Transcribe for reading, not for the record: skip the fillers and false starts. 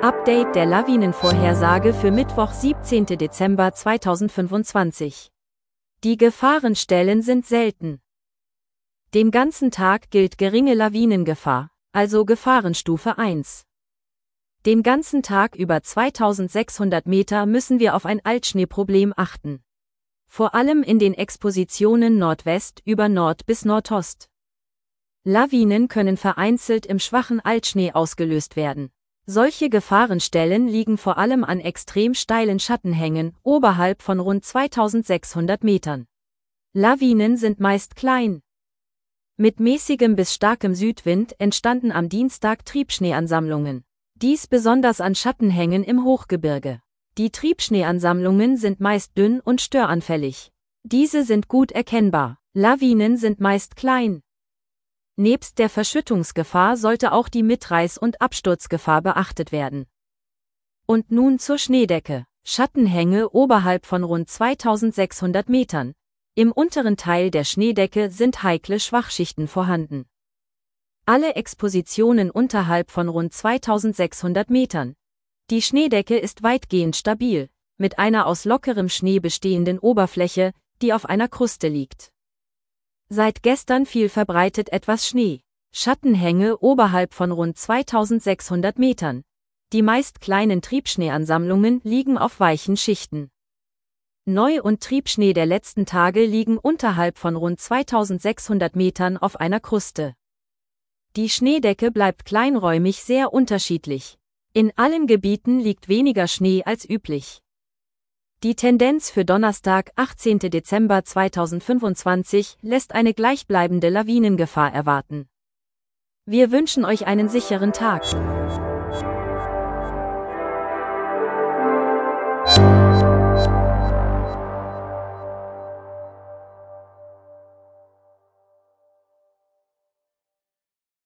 Update der Lawinenvorhersage für Mittwoch, 17. Dezember 2025. Die Gefahrenstellen sind selten. Den ganzen Tag gilt geringe Lawinengefahr, also Gefahrenstufe 1. Den ganzen Tag über 2600 Meter müssen wir auf ein Altschneeproblem achten. Vor allem in den Expositionen Nordwest über Nord bis Nordost. Lawinen können vereinzelt im schwachen Altschnee ausgelöst werden. Solche Gefahrenstellen liegen vor allem an extrem steilen Schattenhängen, oberhalb von rund 2600 Metern. Lawinen sind meist klein. Mit mäßigem bis starkem Südwind entstanden am Dienstag Triebschneeansammlungen. Dies besonders an Schattenhängen im Hochgebirge. Die Triebschneeansammlungen sind meist dünn und störanfällig. Diese sind gut erkennbar. Lawinen sind meist klein. Nebst der Verschüttungsgefahr sollte auch die Mitreiß- und Absturzgefahr beachtet werden. Und nun zur Schneedecke. Schattenhänge oberhalb von rund 2600 Metern. Im unteren Teil der Schneedecke sind heikle Schwachschichten vorhanden. Alle Expositionen unterhalb von rund 2600 Metern. Die Schneedecke ist weitgehend stabil, mit einer aus lockerem Schnee bestehenden Oberfläche, die auf einer Kruste liegt. Seit gestern fiel verbreitet etwas Schnee. Schattenhänge oberhalb von rund 2600 Metern. Die meist kleinen Triebschneeansammlungen liegen auf weichen Schichten. Neu- und Triebschnee der letzten Tage liegen unterhalb von rund 2600 Metern auf einer Kruste. Die Schneedecke bleibt kleinräumig sehr unterschiedlich. In allen Gebieten liegt weniger Schnee als üblich. Die Tendenz für Donnerstag, 18. Dezember 2025, lässt eine gleichbleibende Lawinengefahr erwarten. Wir wünschen euch einen sicheren Tag.